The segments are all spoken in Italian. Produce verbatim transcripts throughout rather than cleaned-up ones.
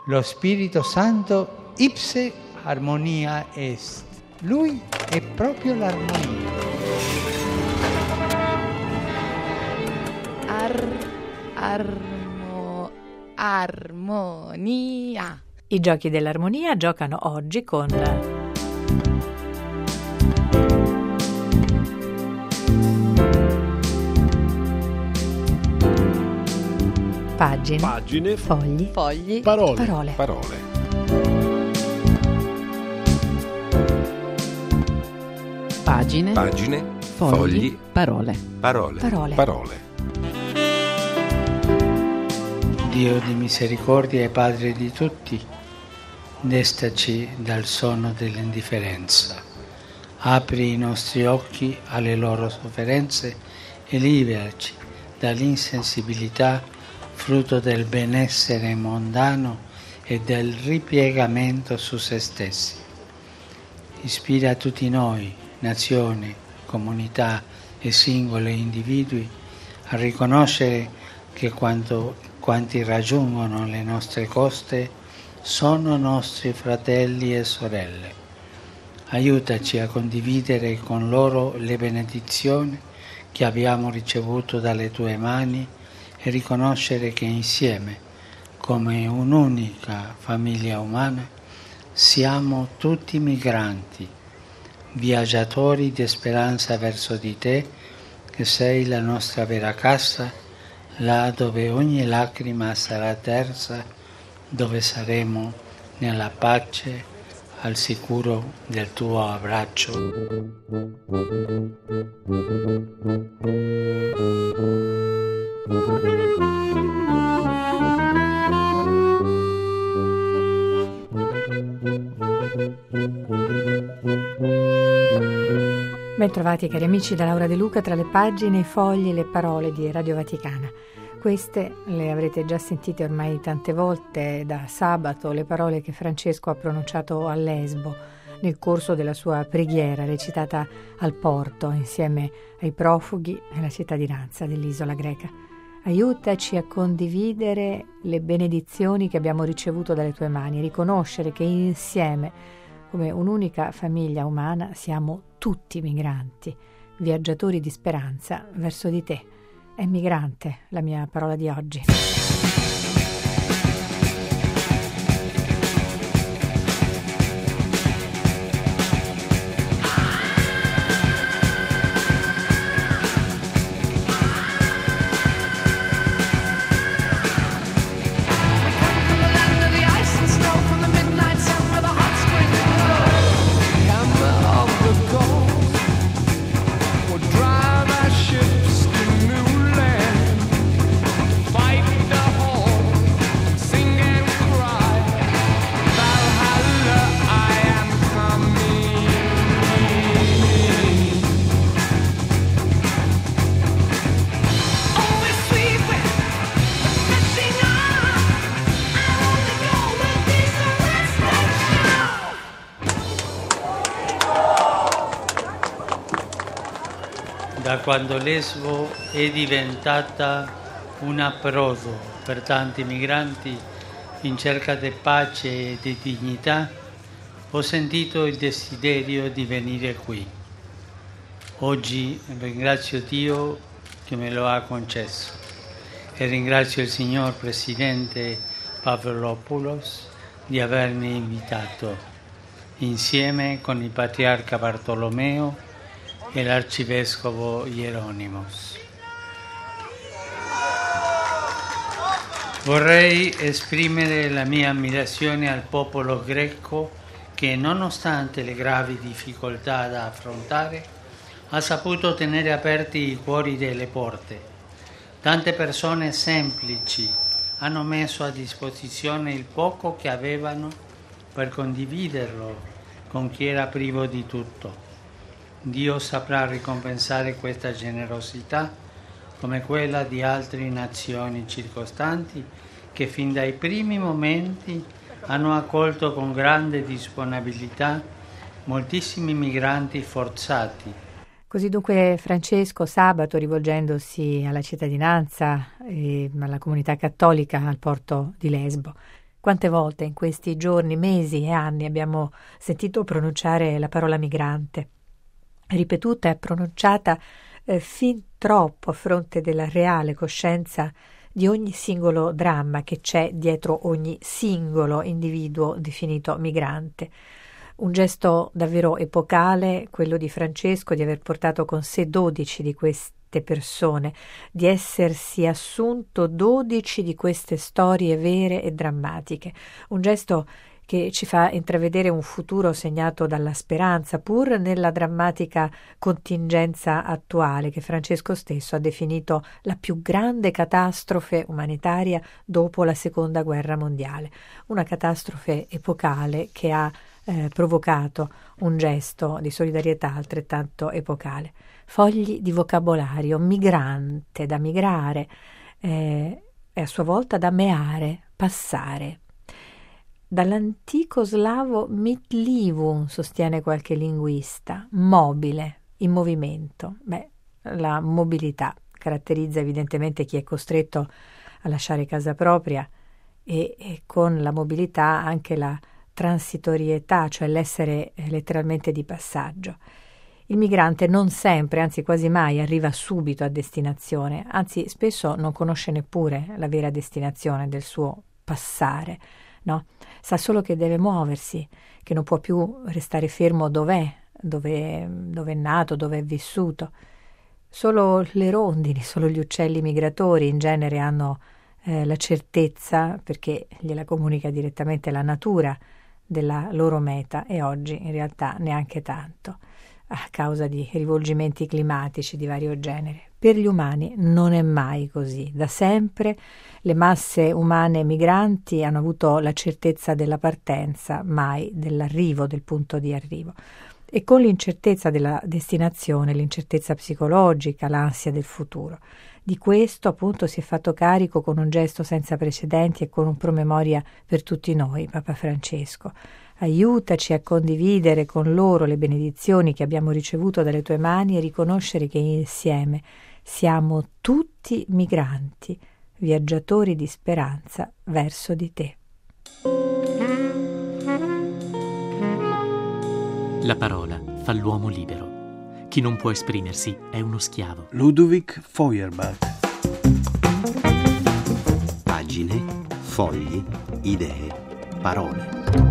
lo Spirito Santo ipse armonia est. Lui è proprio l'armonia. Ar, armo, armonia. I giochi dell'armonia giocano oggi con pagine, pagine, fogli, Fogli. parole, parole. parole. Pagine. Pagine, Fogli. fogli, Parole. parole. Parole. Parole. Dio di misericordia e Padre di tutti, destaci dal sonno dell'indifferenza. Apri i nostri occhi alle loro sofferenze e liberaci dall'insensibilità, frutto del benessere mondano e del ripiegamento su se stessi. Ispira tutti noi, nazioni, comunità e singoli individui, a riconoscere che quando, quanti raggiungono le nostre coste sono nostri fratelli e sorelle. Aiutaci a condividere con loro le benedizioni che abbiamo ricevuto dalle tue mani e riconoscere che insieme, come un'unica famiglia umana, siamo tutti migranti, viaggiatori di speranza verso di te, che sei la nostra vera casa, là dove ogni lacrima sarà tersa, dove saremo nella pace, al sicuro del tuo abbraccio. Bentrovati cari amici da Laura De Luca tra le pagine, i fogli e le parole di Radio Vaticana. Queste le avrete già sentite ormai tante volte da sabato, le parole che Francesco ha pronunciato a Lesbo nel corso della sua preghiera recitata al porto insieme ai profughi nella cittadinanza dell'isola greca. Aiutaci a condividere le benedizioni che abbiamo ricevuto dalle tue mani, riconoscere che insieme, come un'unica famiglia umana, siamo tutti migranti, viaggiatori di speranza verso di te. È migrante la mia parola di oggi. Da quando Lesbo è diventata un approdo per tanti migranti in cerca di pace e di dignità, ho sentito il desiderio di venire qui. Oggi ringrazio Dio che me lo ha concesso e ringrazio il signor Presidente Pavlopoulos di avermi invitato, insieme con il Patriarca Bartolomeo e l'Arcivescovo Hieronymos. Vorrei esprimere la mia ammirazione al popolo greco che, nonostante le gravi difficoltà da affrontare, ha saputo tenere aperti i cuori delle porte. Tante persone semplici hanno messo a disposizione il poco che avevano per condividerlo con chi era privo di tutto. Dio saprà ricompensare questa generosità come quella di altre nazioni circostanti che fin dai primi momenti hanno accolto con grande disponibilità moltissimi migranti forzati. Così dunque Francesco sabato, rivolgendosi alla cittadinanza e alla comunità cattolica al porto di Lesbo, Quante volte in questi giorni, mesi e anni abbiamo sentito pronunciare la parola migrante, ripetuta e pronunciata eh, fin troppo a fronte della reale coscienza di ogni singolo dramma che c'è dietro ogni singolo individuo definito migrante. Un gesto davvero epocale, quello di Francesco, di aver portato con sé dodici di queste persone, di essersi assunto dodici di queste storie vere e drammatiche. Un gesto che ci fa intravedere un futuro segnato dalla speranza, pur nella drammatica contingenza attuale che Francesco stesso ha definito la più grande catastrofe umanitaria dopo la Seconda Guerra Mondiale. Una catastrofe epocale che ha eh, provocato un gesto di solidarietà altrettanto epocale. Fogli di vocabolario, migrante, da migrare, eh, e a sua volta da meare, passare. Dall'antico slavo mitlivum, sostiene qualche linguista, mobile, in movimento. Beh, la mobilità caratterizza evidentemente chi è costretto a lasciare casa propria e, e con la mobilità anche la transitorietà, cioè l'essere letteralmente di passaggio. Il migrante non sempre, anzi quasi mai, arriva subito a destinazione, anzi spesso non conosce neppure la vera destinazione del suo passare. No, sa solo che deve muoversi, che non può più restare fermo dov'è, dove, dove è nato, dove è vissuto. Solo le rondini, solo gli uccelli migratori in genere hanno eh, la certezza, perché gliela comunica direttamente la natura, della loro meta, e oggi in realtà neanche tanto, a causa di rivolgimenti climatici di vario genere. Per gli umani non è mai così. Da sempre le masse umane migranti hanno avuto la certezza della partenza, mai dell'arrivo, del punto di arrivo. E con l'incertezza della destinazione, l'incertezza psicologica, l'ansia del futuro. Di questo appunto si è fatto carico con un gesto senza precedenti e con un promemoria per tutti noi, Papa Francesco. Aiutaci a condividere con loro le benedizioni che abbiamo ricevuto dalle tue mani e riconoscere che insieme siamo tutti migranti, viaggiatori di speranza verso di te. La parola fa l'uomo libero. Chi non può esprimersi è uno schiavo. Ludovic Feuerbach. Pagine, fogli, idee, parole.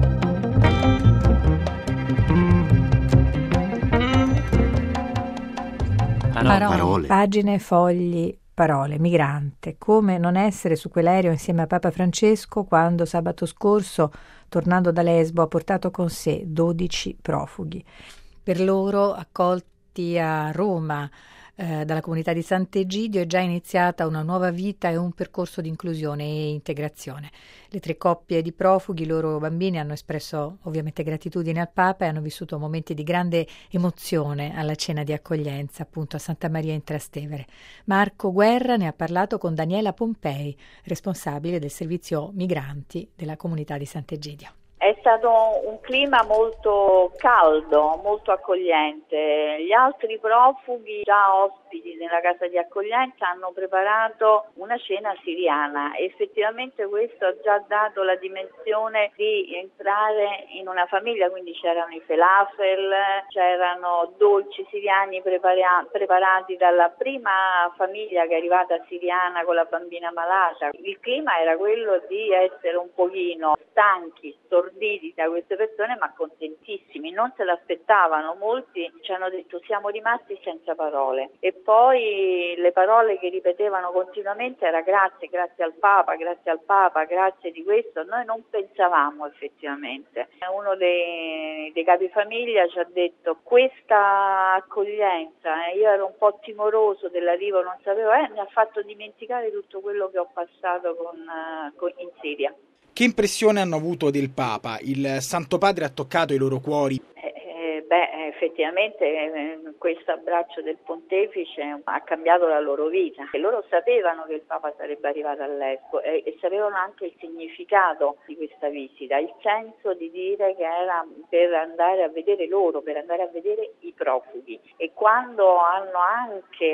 Parole. Parole, Parole. pagine, fogli, parole. Migrante. Come non essere su quell'aereo insieme a Papa Francesco quando sabato scorso, tornando da Lesbo, ha portato con sé dodici profughi. Per loro, accolti a Roma eh, dalla comunità di Sant'Egidio, è già iniziata una nuova vita e un percorso di inclusione e integrazione. Le tre coppie di profughi, i loro bambini, hanno espresso ovviamente gratitudine al Papa e hanno vissuto momenti di grande emozione alla cena di accoglienza, appunto a Santa Maria in Trastevere. Marco Guerra ne ha parlato con Daniela Pompei, responsabile del servizio migranti della comunità di Sant'Egidio. È stato un clima molto caldo, molto accogliente. Gli altri profughi, già ospiti nella casa di accoglienza, hanno preparato una cena siriana. Effettivamente questo ha già dato la dimensione di entrare in una famiglia, quindi c'erano i falafel, c'erano dolci siriani prepara- preparati dalla prima famiglia che è arrivata siriana con la bambina malata. Il clima era quello di essere un pochino stanchi, storditi da queste persone, ma contentissimi, non se l'aspettavano. Molti ci hanno detto siamo rimasti senza parole, e poi le parole che ripetevano continuamente era grazie, grazie al Papa, grazie al Papa, grazie di questo. Noi non pensavamo effettivamente. Uno dei, dei capifamiglia ci ha detto questa accoglienza, eh, io ero un po' timoroso dell'arrivo, non sapevo, eh, mi ha fatto dimenticare tutto quello che ho passato con, uh, con, in Siria. Che impressione hanno avuto del Papa? Il Santo Padre ha toccato i loro cuori? Eh, eh, beh, effettivamente eh, questo abbraccio del Pontefice ha cambiato la loro vita. E loro sapevano che il Papa sarebbe arrivato a Lesbo e, e sapevano anche il significato di questa visita, il senso di dire che era per andare a vedere loro, per andare a vedere i profughi. E quando hanno anche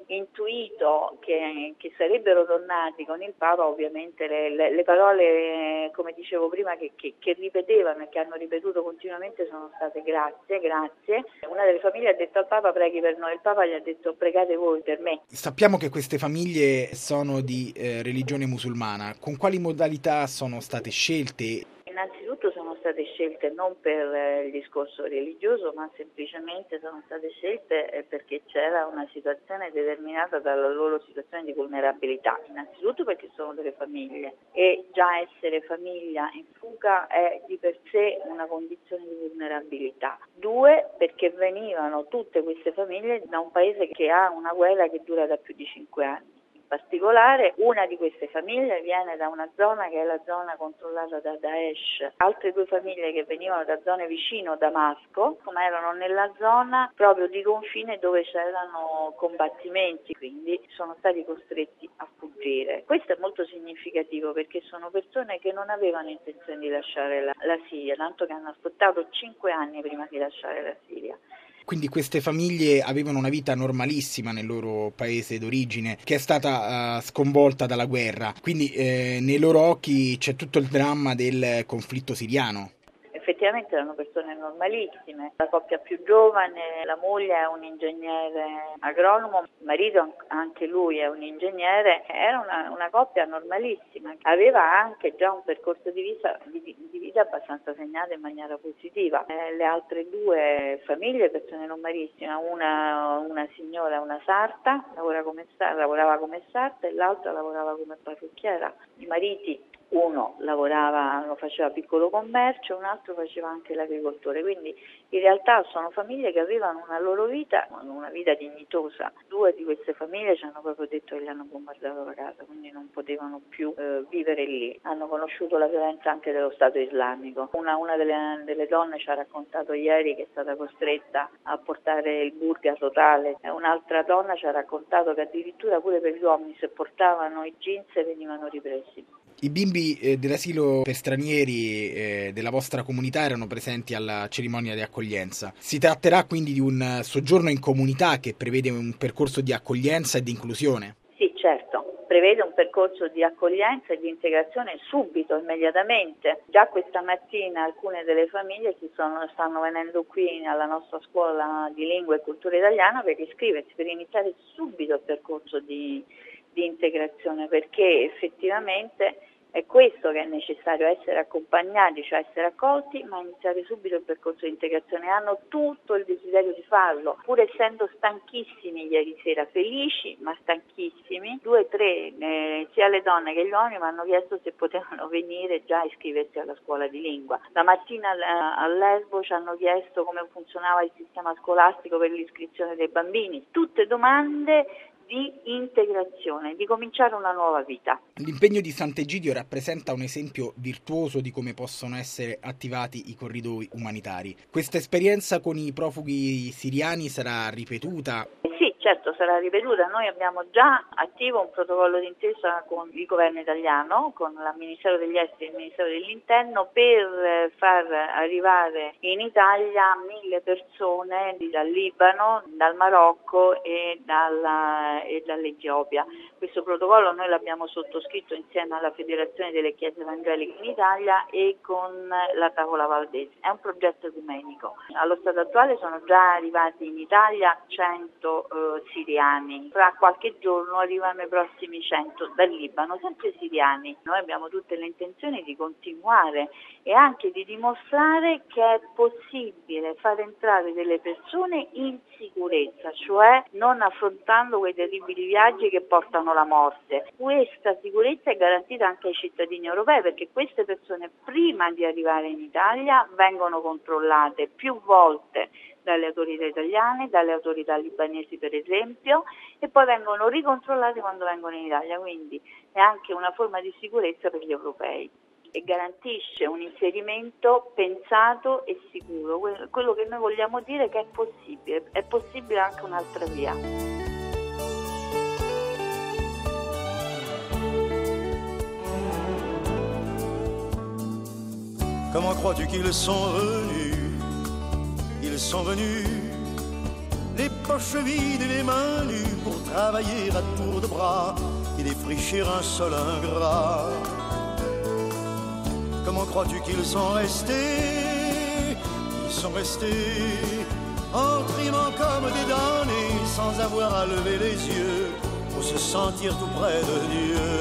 intuito che, che sarebbero tornati con il Papa, ovviamente le, le, le parole, come dicevo prima, che, che, che ripetevano e che hanno ripetuto continuamente sono state grazie, grazie. Una delle famiglie ha detto al Papa preghi per noi, il Papa gli ha detto pregate voi per me. Sappiamo che queste famiglie sono di eh, religione musulmana, con quali modalità sono state scelte? Innanzitutto sono state scelte non per il discorso religioso, ma semplicemente sono state scelte perché c'era una situazione determinata dalla loro situazione di vulnerabilità. Innanzitutto perché sono delle famiglie e già essere famiglia in fuga è di per sé una condizione di vulnerabilità. Due, perché venivano tutte queste famiglie da un paese che ha una guerra che dura da più di cinque anni. In particolare una di queste famiglie viene da una zona che è la zona controllata da Daesh, altre due famiglie che venivano da zone vicino Damasco, come erano nella zona proprio di confine dove c'erano combattimenti, quindi sono stati costretti a fuggire. Questo è molto significativo perché sono persone che non avevano intenzione di lasciare la, la Siria, tanto che hanno aspettato cinque anni prima di lasciare la Siria. Quindi queste famiglie avevano una vita normalissima nel loro paese d'origine, che è stata uh, sconvolta dalla guerra. Quindi eh, nei loro occhi c'è tutto il dramma del conflitto siriano. Effettivamente erano persone normalissime, la coppia più giovane, la moglie è un ingegnere agronomo, il marito anche lui è un ingegnere, era una, una coppia normalissima, aveva anche già un percorso di vita, di, di vita abbastanza segnato in maniera positiva. Eh, le altre due famiglie, persone normalissime, una, una signora, una sarta, lavora come, lavorava come sarta e l'altra lavorava come parrucchiera. I mariti, uno lavorava, lo faceva piccolo commercio, un altro faceva anche l'agricoltore, quindi in realtà sono famiglie che avevano una loro vita, una vita dignitosa. Due di queste famiglie ci hanno proprio detto che gli hanno bombardato la casa, quindi non potevano più eh, vivere lì. Hanno conosciuto la violenza anche dello Stato islamico. Una, una delle, delle donne ci ha raccontato ieri che è stata costretta a portare il burqa totale, e un'altra donna ci ha raccontato che addirittura pure per gli uomini se portavano i jeans venivano ripresi. I bimbi eh, dell'asilo per stranieri eh, della vostra comunità erano presenti alla cerimonia di accoglienza. Si tratterà quindi di un soggiorno in comunità che prevede un percorso di accoglienza e di inclusione? Sì, certo. Prevede un percorso di accoglienza e di integrazione subito, immediatamente. Già questa mattina alcune delle famiglie si sono, stanno venendo qui alla nostra scuola di lingua e cultura italiana per iscriversi, per iniziare subito il percorso di, di integrazione, perché effettivamente è questo che è necessario, essere accompagnati, cioè essere accolti, ma iniziare subito il percorso di integrazione. Hanno tutto il desiderio di farlo, pur essendo stanchissimi ieri sera, felici ma stanchissimi. Due, tre, eh, sia le donne che gli uomini mi hanno chiesto se potevano venire già a iscriversi alla scuola di lingua. La mattina a Lesbo ci hanno chiesto come funzionava il sistema scolastico per l'iscrizione dei bambini. Tutte domande di integrazione, di cominciare una nuova vita. L'impegno di Sant'Egidio rappresenta un esempio virtuoso di come possono essere attivati i corridoi umanitari. Questa esperienza con i profughi siriani sarà ripetuta? Sì, certo, sarà ripetuta. Noi abbiamo già attivo un protocollo d'intesa con il governo italiano, con il Ministero degli Esteri e il Ministero dell'Interno, per far arrivare in Italia mille persone dal Libano, dal Marocco e, dalla, e dall'Etiopia. Questo protocollo noi l'abbiamo sottoscritto insieme alla Federazione delle Chiese Evangeliche in Italia e con la Tavola Valdese. È un progetto ecumenico. Allo stato attuale sono già arrivati in Italia cento eh, siriani. Tra qualche giorno arrivano i prossimi cento dal Libano, sempre siriani. Noi abbiamo tutte le intenzioni di continuare e anche di dimostrare che è possibile far entrare delle persone in sicurezza, cioè non affrontando quei terribili viaggi che portano la morte. Questa sicurezza è garantita anche ai cittadini europei, perché queste persone prima di arrivare in Italia vengono controllate più volte dalle autorità italiane, dalle autorità libanesi per esempio, e poi vengono ricontrollate quando vengono in Italia, quindi è anche una forma di sicurezza per gli europei e garantisce un inserimento pensato e sicuro. Quello che noi vogliamo dire è che è possibile, è possibile anche un'altra via. Comment crois-tu qu'ils sont venus? Ils sont venus, les poches vides et les mains nues pour travailler à tour de bras et défricher un sol ingrat. Comment crois-tu qu'ils sont restés? Ils sont restés en trimant comme des damnés, sans avoir à lever les yeux pour se sentir tout près de Dieu.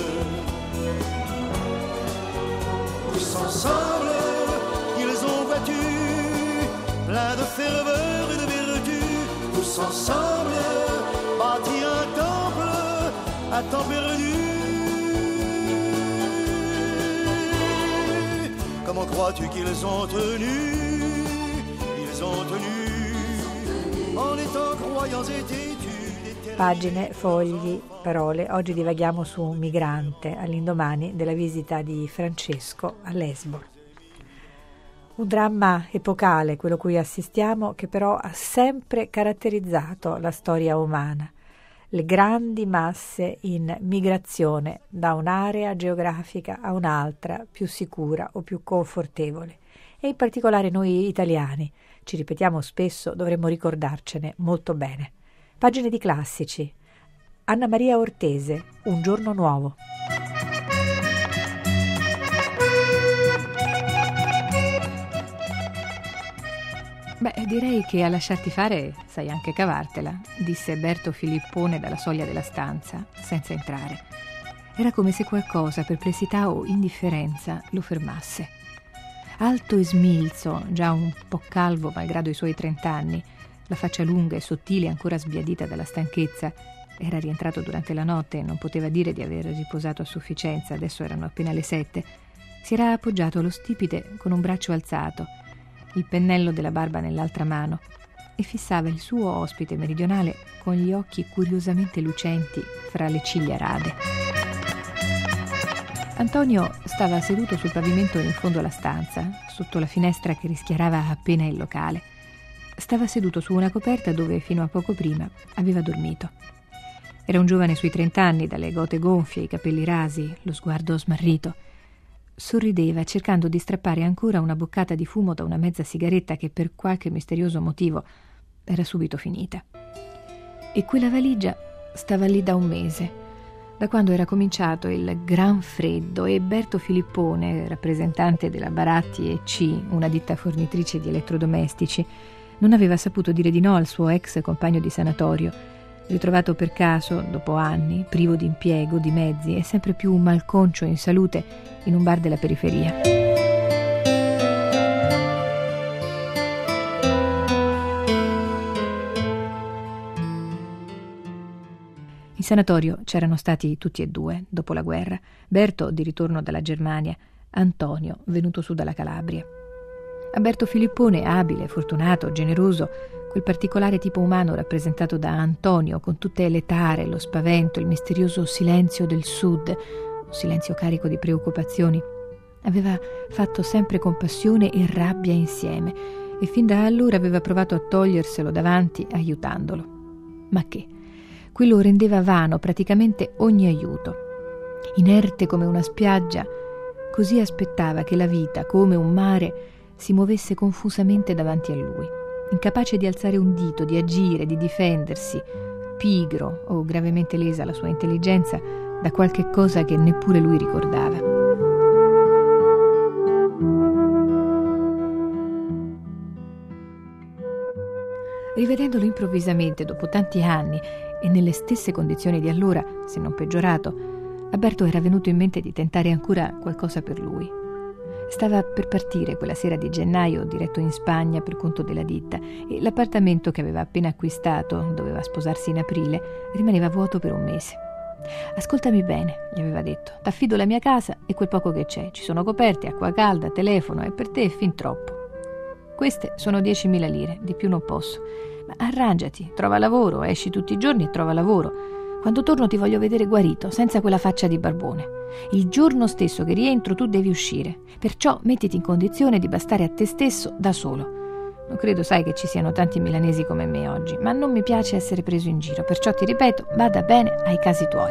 Tous ensemble, ils ont battu, plein de ferveur et de vertu. Tous ensemble, bâti un temple à temps perdu. Comment crois-tu qu'ils ont tenu? Ils ont tenu en étant croyants et têtus. Pagine, fogli, parole. Oggi divaghiamo su un migrante all'indomani della visita di Francesco a Lesbo. Un dramma epocale, quello a cui assistiamo, che però ha sempre caratterizzato la storia umana. Le grandi masse in migrazione da un'area geografica a un'altra più sicura o più confortevole. E in particolare noi italiani, ci ripetiamo spesso, dovremmo ricordarcene molto bene. Pagine di classici. Anna Maria Ortese, Un giorno nuovo. Beh, direi che a lasciarti fare sai anche cavartela, disse Berto Filippone dalla soglia della stanza, senza entrare. Era come se qualcosa, perplessità o indifferenza, lo fermasse. Alto e smilzo, già un po' calvo malgrado i suoi trent'anni, la faccia lunga e sottile ancora sbiadita dalla stanchezza, era rientrato durante la notte e non poteva dire di aver riposato a sufficienza, adesso erano appena le sette. Si era appoggiato allo stipite con un braccio alzato, il pennello della barba nell'altra mano, e fissava il suo ospite meridionale con gli occhi curiosamente lucenti fra le ciglia rade. Antonio stava seduto sul pavimento in fondo alla stanza, sotto la finestra che rischiarava appena il locale. Stava seduto su una coperta dove fino a poco prima aveva dormito. Era un giovane sui trent'anni, dalle gote gonfie, i capelli rasi, lo sguardo smarrito. Sorrideva cercando di strappare ancora una boccata di fumo da una mezza sigaretta che per qualche misterioso motivo era subito finita. E quella valigia stava lì da un mese, da quando era cominciato il gran freddo e Berto Filippone, rappresentante della Baratti e C, una ditta fornitrice di elettrodomestici, non aveva saputo dire di no al suo ex compagno di sanatorio, ritrovato per caso, dopo anni, privo di impiego, di mezzi e sempre più malconcio in salute, in un bar della periferia. In sanatorio c'erano stati tutti e due, dopo la guerra. Berto di ritorno dalla Germania, Antonio venuto su dalla Calabria. A Berto Filippone, abile, fortunato, generoso, quel particolare tipo umano rappresentato da Antonio, con tutte le tare, lo spavento, il misterioso silenzio del sud, un silenzio carico di preoccupazioni, aveva fatto sempre compassione e rabbia insieme e fin da allora aveva provato a toglierselo davanti aiutandolo. Ma che? Quello rendeva vano praticamente ogni aiuto. Inerte come una spiaggia, così aspettava che la vita, come un mare, si muovesse confusamente davanti a lui, incapace di alzare un dito, di agire, di difendersi, pigro o gravemente lesa la sua intelligenza da qualche cosa che neppure lui ricordava. Rivedendolo improvvisamente dopo tanti anni e nelle stesse condizioni di allora, se non peggiorato, a Berto era venuto in mente di tentare ancora qualcosa per lui. Stava per partire quella sera di gennaio diretto in Spagna per conto della ditta e l'appartamento che aveva appena acquistato, doveva sposarsi in aprile, rimaneva vuoto per un mese. «Ascoltami bene», gli aveva detto, «t'affido la mia casa e quel poco che c'è. Ci sono coperte, acqua calda, telefono e per te è fin troppo. Queste sono diecimila lire, di più non posso. Ma arrangiati, trova lavoro, esci tutti i giorni e trova lavoro. Quando torno ti voglio vedere guarito, senza quella faccia di barbone. Il giorno stesso che rientro tu devi uscire, perciò mettiti in condizione di bastare a te stesso da solo. Non credo, sai, che ci siano tanti milanesi come me oggi, ma non mi piace essere preso in giro, perciò ti ripeto, bada bene ai casi tuoi».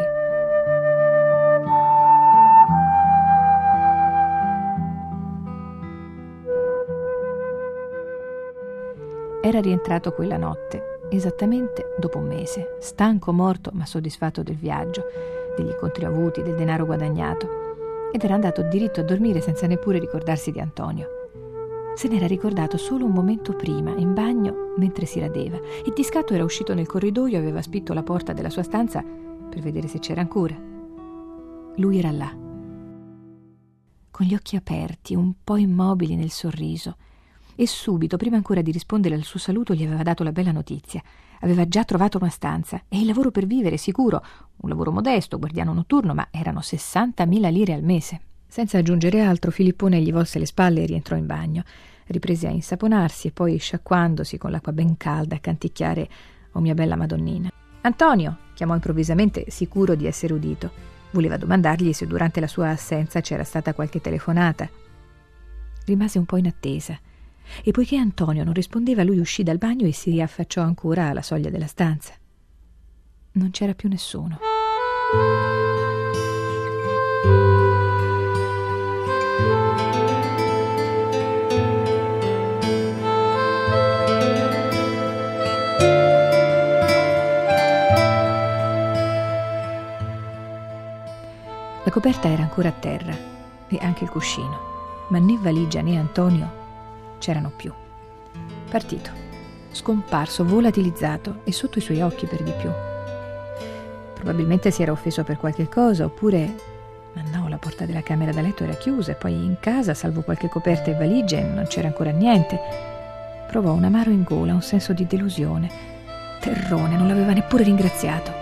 Era rientrato quella notte esattamente dopo un mese, stanco, morto, ma soddisfatto del viaggio, degli incontri avuti, del denaro guadagnato, ed era andato diritto a dormire senza neppure ricordarsi di Antonio. Se n'era ricordato solo un momento prima, in bagno, mentre si radeva, e di scatto era uscito nel corridoio e aveva spinto la porta della sua stanza per vedere se c'era ancora. Lui era là, con gli occhi aperti, un po' immobili nel sorriso, e subito, prima ancora di rispondere al suo saluto, gli aveva dato la bella notizia. Aveva già trovato una stanza e il lavoro per vivere, sicuro, un lavoro modesto, guardiano notturno, ma erano sessantamila lire al mese. Senza aggiungere altro, Filippone gli volse le spalle e rientrò in bagno. Riprese a insaponarsi e poi, sciacquandosi con l'acqua ben calda, a canticchiare «Oh mia bella Madonnina». «Antonio!» chiamò improvvisamente, sicuro di essere udito. Voleva domandargli se durante la sua assenza c'era stata qualche telefonata. Rimase un po' in attesa e poiché Antonio non rispondeva, lui uscì dal bagno e si riaffacciò ancora alla soglia della stanza. Non c'era più nessuno. La coperta era ancora a terra e anche il cuscino, ma né valigia né Antonio c'erano più. Partito, scomparso, volatilizzato e sotto i suoi occhi per di più. Probabilmente si era offeso per qualche cosa, oppure, ma no, la porta della camera da letto era chiusa e poi in casa, salvo qualche coperta e valigie, non c'era ancora niente. Provò un amaro in gola, un senso di delusione, terrone, non l'aveva neppure ringraziato.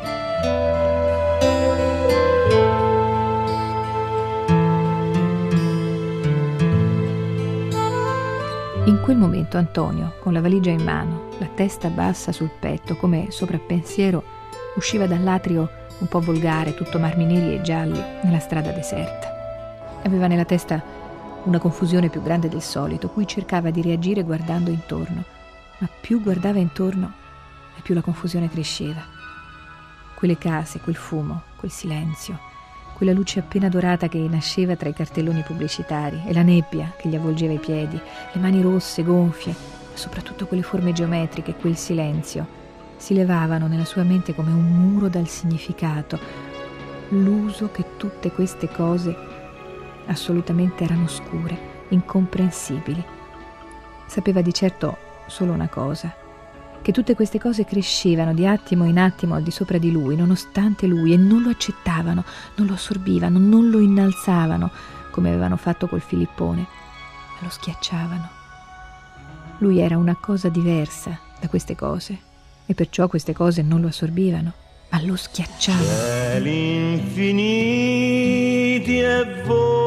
In quel momento Antonio, con la valigia in mano, la testa bassa sul petto, come soprappensiero, usciva dall'atrio un po' volgare, tutto marmi neri e gialli, nella strada deserta. Aveva nella testa una confusione più grande del solito, cui cercava di reagire guardando intorno, ma più guardava intorno e più la confusione cresceva. Quelle case, quel fumo, quel silenzio, quella luce appena dorata che nasceva tra i cartelloni pubblicitari e la nebbia che gli avvolgeva i piedi, le mani rosse, gonfie, ma soprattutto quelle forme geometriche, quel silenzio, si levavano nella sua mente come un muro dal significato, l'uso che tutte queste cose assolutamente erano oscure, incomprensibili. Sapeva di certo solo una cosa, che tutte queste cose crescevano di attimo in attimo al di sopra di lui, nonostante lui, e non lo accettavano, non lo assorbivano, non lo innalzavano, come avevano fatto col Filippone, ma lo schiacciavano. Lui era una cosa diversa da queste cose, e perciò queste cose non lo assorbivano, ma lo schiacciavano. Cieli infiniti e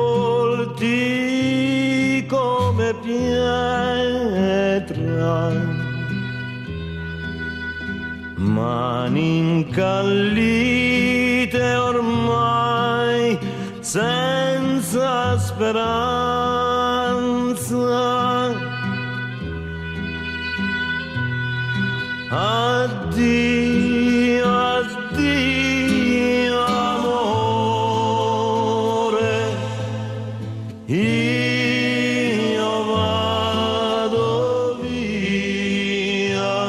volti come pietra, mani incallite ormai senza speranza. Addio, addio amore, io vado via,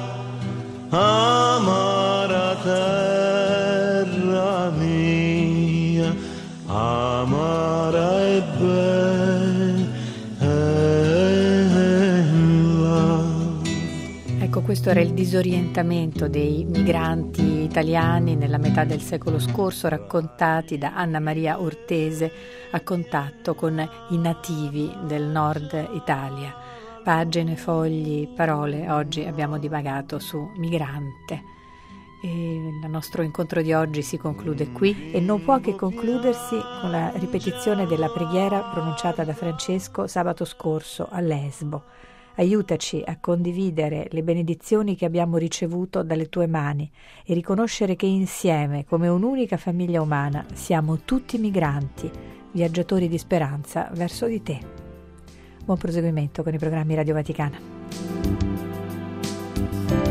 amara terra mia, amara e bella. Ecco, questo era il disorientamento dei migranti italiani nella metà del secolo scorso, raccontati da Anna Maria Ortese a contatto con i nativi del nord Italia. Pagine, fogli, parole. Oggi abbiamo divagato su Migrante. E il nostro incontro di oggi si conclude qui e non può che concludersi con la ripetizione della preghiera pronunciata da Francesco sabato scorso a Lesbo. Aiutaci a condividere le benedizioni che abbiamo ricevuto dalle tue mani e riconoscere che insieme, come un'unica famiglia umana, siamo tutti migranti, viaggiatori di speranza verso di te. Buon proseguimento con i programmi Radio Vaticana.